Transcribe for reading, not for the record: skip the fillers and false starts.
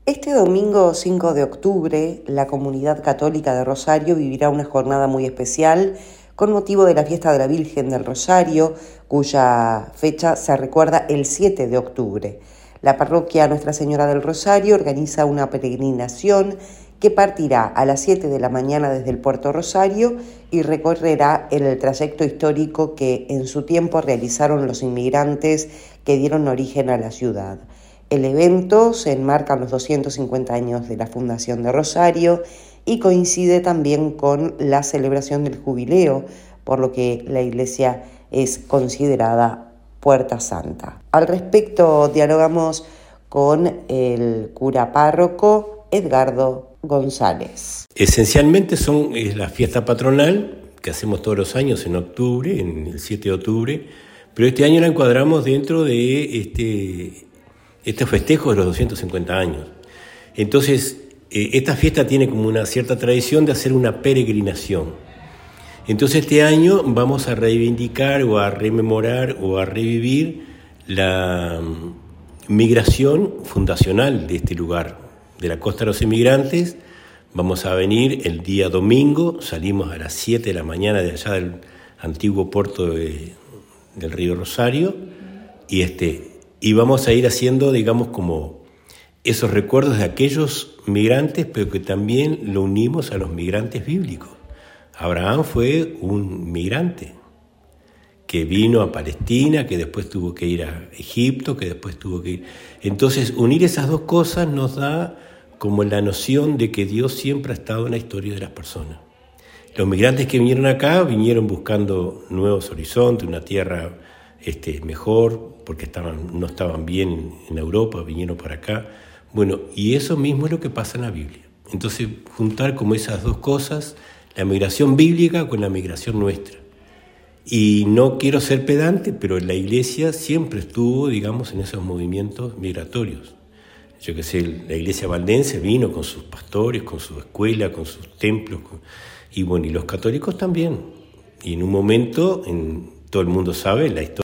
Este domingo 5 de octubre, la comunidad católica de Rosario vivirá una jornada muy especial con motivo de la fiesta de la Virgen del Rosario, cuya fecha se recuerda el 7 de octubre. La parroquia Nuestra Señora del Rosario organiza una peregrinación que partirá a las 7 de la mañana desde el Puerto Rosario y recorrerá el trayecto histórico que en su tiempo realizaron los inmigrantes que dieron origen a la ciudad. El evento se enmarca en los 250 años de la fundación de Rosario y coincide también con la celebración del jubileo, por lo que la iglesia es considerada Puerta Santa. Al respecto, dialogamos con el cura párroco Edgardo González. Esencialmente es la fiesta patronal que hacemos todos los años en octubre, en el 7 de octubre, pero este año la encuadramos dentro de este festejo de los 250 años. Entonces, esta fiesta tiene como una cierta tradición de hacer una peregrinación. Entonces, este año vamos a reivindicar o a rememorar o a revivir la migración fundacional de este lugar, de la Costa de los Inmigrantes. Vamos a venir el día domingo, salimos a las 7 de la mañana de allá del antiguo puerto del río Rosario y vamos a ir haciendo, digamos, como esos recuerdos de aquellos migrantes, pero que también lo unimos a los migrantes bíblicos. Abraham fue un migrante que vino a Palestina, que después tuvo que ir a Egipto, que después tuvo que ir... Entonces, unir esas dos cosas nos da como la noción de que Dios siempre ha estado en la historia de las personas. Los migrantes que vinieron acá vinieron buscando nuevos horizontes, una tierra mejor, porque no estaban bien en Europa, vinieron para acá. Bueno, y eso mismo es lo que pasa en la Biblia. Entonces, juntar como esas dos cosas, la migración bíblica con la migración nuestra. Y no quiero ser pedante, pero la iglesia siempre estuvo, digamos, en esos movimientos migratorios. Yo qué sé, la iglesia valdense vino con sus pastores, con su escuela, con sus templos, y bueno, y los católicos también. Y en un momento, todo el mundo sabe la historia.